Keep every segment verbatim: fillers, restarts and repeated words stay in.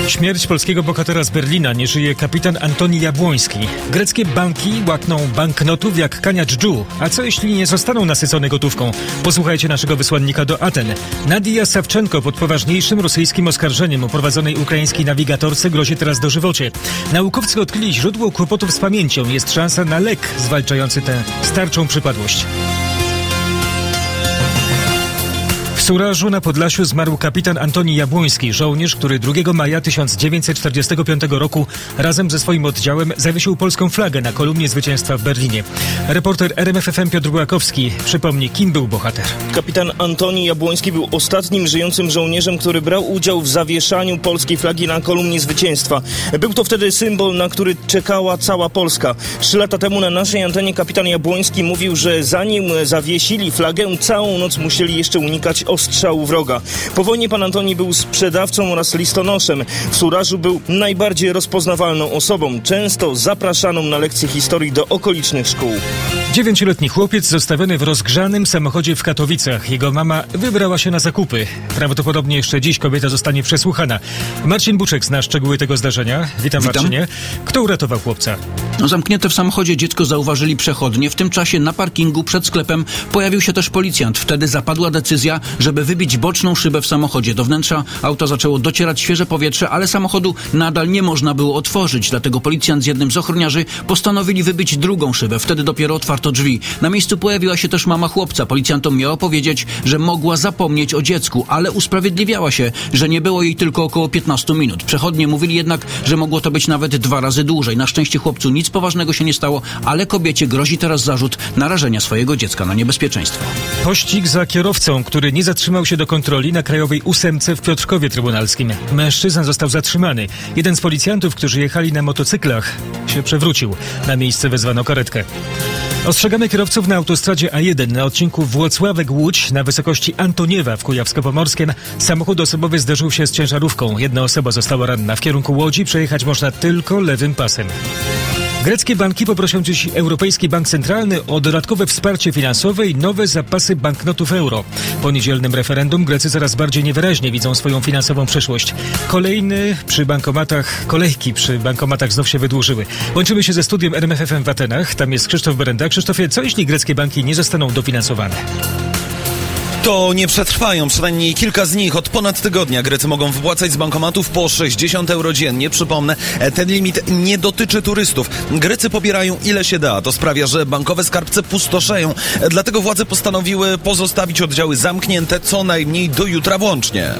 Śmierć polskiego bohatera z Berlina. Nie żyje kapitan Antoni Jabłoński. Greckie banki łakną banknotów jak kania dżdżu. A co jeśli nie zostaną nasycone gotówką? Posłuchajcie naszego wysłannika do Aten. Nadia Sawczenko pod poważniejszym rosyjskim oskarżeniem o prowadzonej ukraińskiej nawigatorce grozi teraz dożywocie. Naukowcy odkryli źródło kłopotów z pamięcią. Jest szansa na lek zwalczający tę starczą przypadłość. W Surażu na Podlasiu zmarł kapitan Antoni Jabłoński, żołnierz, który drugiego maja tysiąc dziewięćset czterdziestego piątego roku razem ze swoim oddziałem zawiesił polską flagę na kolumnie zwycięstwa w Berlinie. Reporter R M F F M Piotr Bułakowski przypomni, kim był bohater. Kapitan Antoni Jabłoński był ostatnim żyjącym żołnierzem, który brał udział w zawieszaniu polskiej flagi na kolumnie zwycięstwa. Był to wtedy symbol, na który czekała cała Polska. Trzy lata temu na naszej antenie kapitan Jabłoński mówił, że zanim zawiesili flagę, całą noc musieli jeszcze unikać ostrzału wroga. Po wojnie pan Antoni był sprzedawcą oraz listonoszem. W Surażu był najbardziej rozpoznawalną osobą, często zapraszaną na lekcje historii do okolicznych szkół. Dziewięcioletni chłopiec zostawiony w rozgrzanym samochodzie w Katowicach. Jego mama wybrała się na zakupy. Prawdopodobnie jeszcze dziś kobieta zostanie przesłuchana. Marcin Buczek zna szczegóły tego zdarzenia. Witam, Witam. Marcinie. Kto uratował chłopca? No, zamknięte w samochodzie dziecko zauważyli przechodnie. W tym czasie na parkingu przed sklepem pojawił się też policjant. Wtedy zapadła decyzja, żeby wybić boczną szybę w samochodzie. Do wnętrza auta zaczęło docierać świeże powietrze, ale samochodu nadal nie można było otworzyć. Dlatego policjant z jednym z ochroniarzy postanowili wybić drugą szybę. Wtedy dopiero otwarto drzwi. Na miejscu pojawiła się też mama chłopca. Policjantom miała powiedzieć, że mogła zapomnieć o dziecku, ale usprawiedliwiała się, że nie było jej tylko około piętnaście minut. Przechodnie mówili jednak, że mogło to być nawet dwa razy dłużej. Na szczęście chłopcu nic poważnego się nie stało, ale kobiecie grozi teraz zarzut narażenia swojego dziecka na niebezpieczeństwo. Pościg za kierowcą, który nie zatrzymał się do kontroli na Krajowej Ósemce w Piotrkowie Trybunalskim. Mężczyzna został zatrzymany. Jeden z policjantów, którzy jechali na motocyklach, się przewrócił. Na miejsce wezwano karetkę. Ostrzegamy kierowców na autostradzie A jeden na odcinku Włocławek-Łódź na wysokości Antoniewa w Kujawsko-Pomorskiem. Samochód osobowy zderzył się z ciężarówką. Jedna osoba została ranna. W kierunku Łodzi przejechać można tylko lewym pasem. Greckie banki poproszą dziś Europejski Bank Centralny o dodatkowe wsparcie finansowe i nowe zapasy banknotów euro. Po niedzielnym referendum Grecy coraz bardziej niewyraźnie widzą swoją finansową przyszłość. Kolejny przy bankomatach, kolejki przy bankomatach znów się wydłużyły. Łączymy się ze studiem R M F F M w Atenach. Tam jest Krzysztof Berenda. Krzysztofie, co jeśli greckie banki nie zostaną dofinansowane? To nie przetrwają, przynajmniej kilka z nich. Od ponad tygodnia Grecy mogą wypłacać z bankomatów po sześćdziesiąt euro dziennie. Przypomnę, ten limit nie dotyczy turystów. Grecy pobierają ile się da. To sprawia, że bankowe skarbce pustoszeją. Dlatego władze postanowiły pozostawić oddziały zamknięte co najmniej do jutra włącznie.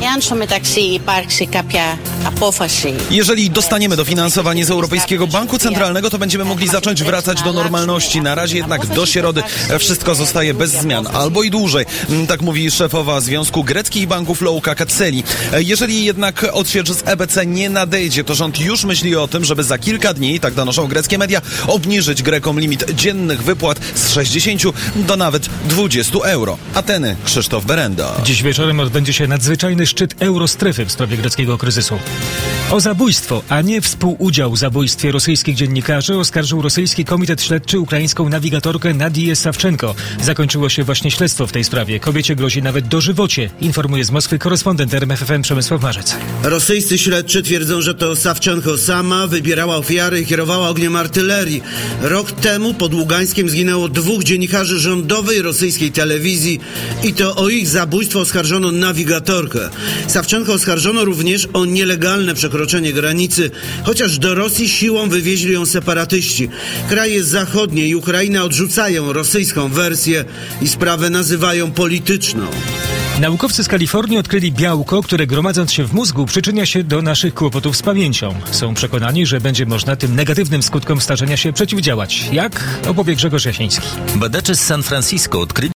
Jeżeli dostaniemy dofinansowanie z Europejskiego Banku Centralnego, to będziemy mogli zacząć wracać do normalności. Na razie jednak do środy wszystko zostaje bez zmian. Albo i dłużej. Tak mówi szefowa Związku Greckich Banków Louka Katseli. Jeżeli jednak odsiecz z E B C nie nadejdzie, to rząd już myśli o tym, żeby za kilka dni, tak donoszą greckie media, obniżyć Grekom limit dziennych wypłat z sześćdziesięciu do nawet dwudziestu euro. Ateny, Krzysztof Berenda. Dziś wieczorem odbędzie się nadzwyczajny szczyt Eurostrefy w sprawie greckiego kryzysu. O zabójstwo, a nie współudział w zabójstwie rosyjskich dziennikarzy oskarżył rosyjski komitet śledczy ukraińską nawigatorkę Nadię Sawczenko. Zakończyło się właśnie śledztwo w tej sprawie. Kobiecie grozi nawet dożywocie, informuje z Moskwy korespondent R M F F M Przemysław Marzec. Rosyjscy śledczy twierdzą, że to Sawczenko sama wybierała ofiary i kierowała ogniem artylerii. Rok temu pod Ługańskiem zginęło dwóch dziennikarzy rządowej rosyjskiej telewizji i to o ich zabójstwo oskarżono nawigatorkę. Sawczenko oskarżono również o nielegalne przekroczenie granicy, chociaż do Rosji siłą wywieźli ją separatyści. Kraje zachodnie i Ukraina odrzucają rosyjską wersję i sprawę nazywają polityczną. Naukowcy z Kalifornii odkryli białko, które gromadząc się w mózgu przyczynia się do naszych kłopotów z pamięcią. Są przekonani, że będzie można tym negatywnym skutkom starzenia się przeciwdziałać. Jak? Opowie Grzegorz Jasiński. Badacze z San Francisco odkryli